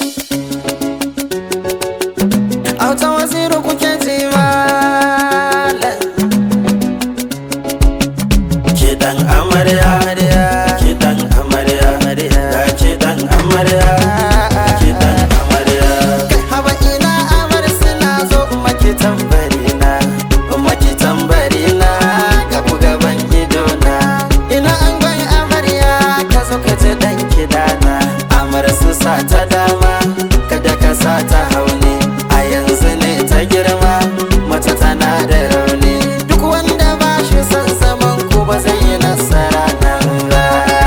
Auta Waziri kuke ji malam. Kiɗan amarya, kiɗan amarya, ga kiɗan amarya, kiɗan amarya. Haba ina amar suna zo maki tambarina, maki tambarina, gabu gaban idona. Ina angon amarya ka zo ka ji ɗan kiɗana. Amar su sa ta dama, kada ka sa ta hauni. A yanzu ne ta girma, mace tana da rauni. Duk wanda ba shi son zaman ku ba zai yi nasara nan ba.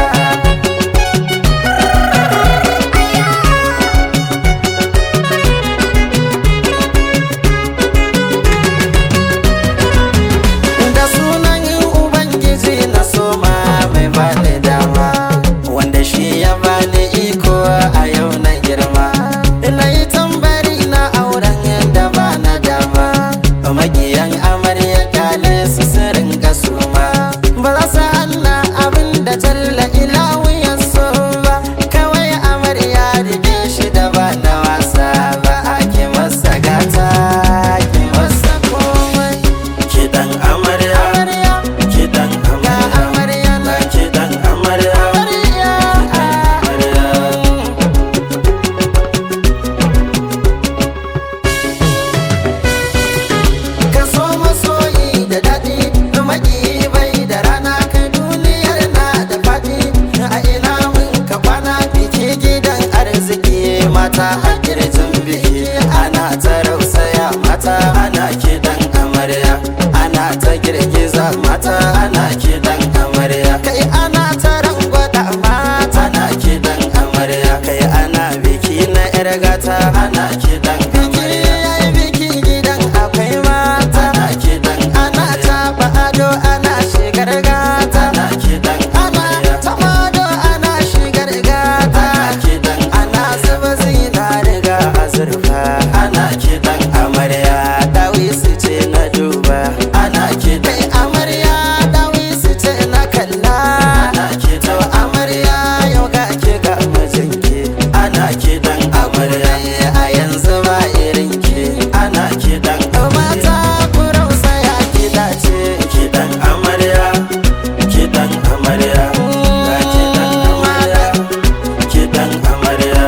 Da sunan Ubangiji na soma mai bani dama, wanda shi ya bani iko a yau na girma. Ina yi tambari na auren yadda ba na dama. Magiyan amarya kyale su sirin kasuma, ba za su hana abin da jalla ilahu ya so ba. Kawai amarya rike shi da ba na wasa ba. Ake masa gata, ake masa komai. Kiɗan amarya, kiɗan amarya, ga kiɗan amarya, ka so masoyi da daɗi, maki bai da rana, kai duniyar na da faɗi. A ina mun ka kwana, biki gidan arziki, mata a kirjin biki. Ana ta rausaya mata, ana kiɗan amarya, ana ta girgiza mata, ana kiɗan amarya. Kai ana ta rangwada mata, ana kiɗan amarya. Kai ana biki na 'yar gata, ana kiɗan amarya. Biki gidan akwai mata, ana kiɗan ana taɓa ado, ana shigar gata, ana kiɗan amarya. Taɓa ado ana shigar gata, ana kiɗan ana zuba zinari ga azurfa, ana kiɗan amarya. Dawisu ce na duba, ana kiɗan amarya. Dawisu ce na kalla, ana kiɗan amarya. Yau ga ki ga mijinki, ana kiɗan amarya. A yanzu ba irin ki, ana kiɗan mata ku rausaya kiɗa ce. Kiɗan amarya, kiɗan amarya, ga kiɗan amarya, kiɗan amarya.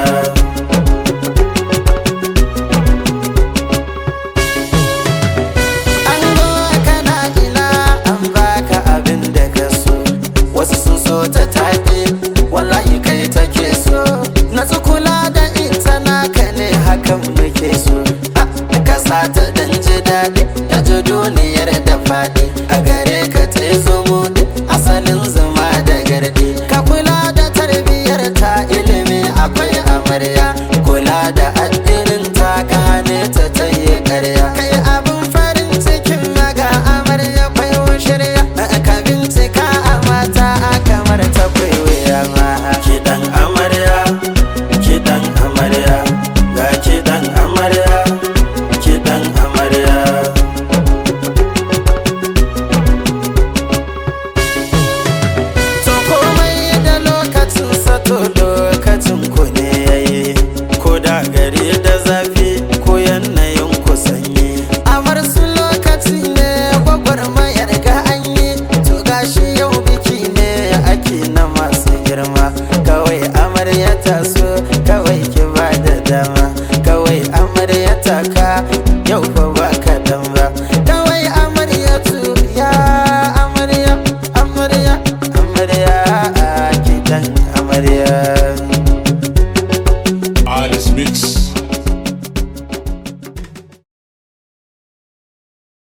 An zo kana ina, an baka abin da ka so. Wasu sun so ta tafi, wallahi kai take so. Na kula da ita naka ne, hakan muke so. Ka sa ta dan ji daɗi, ta ji duniyar da faɗi. A gare ka ta yi zumuɗi, asalin zuma da gardi. Ka kula da tarbiyyar ta, ilimi akwai amarya. Kula da